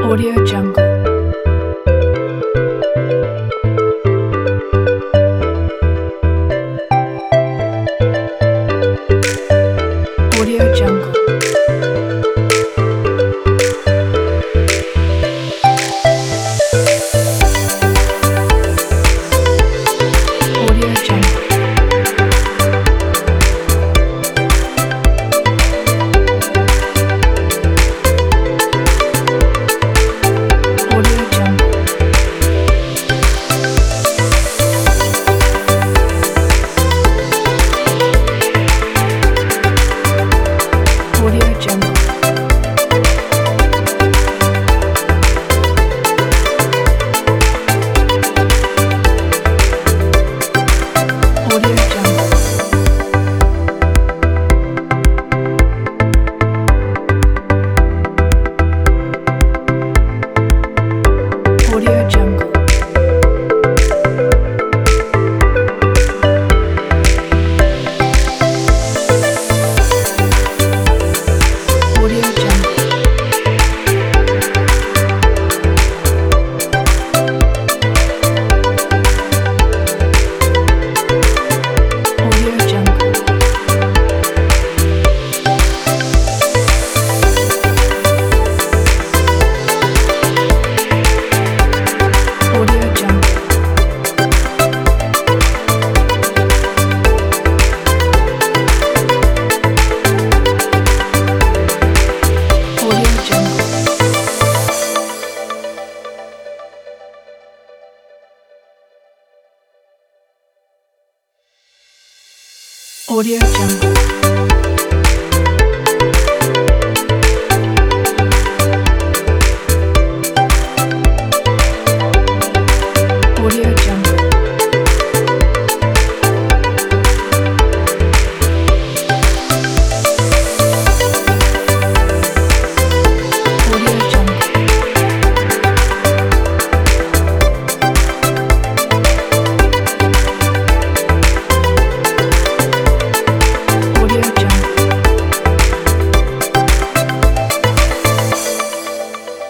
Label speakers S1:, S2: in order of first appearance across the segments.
S1: Audio Jungle. Audio Jungle. Audio Jungle. Audio Jungle. Audio Jungle. Audio Jungle. Audio Jungle. Audio Jungle. Audio Jungle. Audio Jungle. Audio Jungle. Audio Jungle. Audio Jungle. Audio Jungle. Audio Jungle.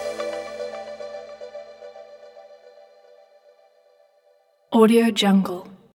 S1: Audio Jungle.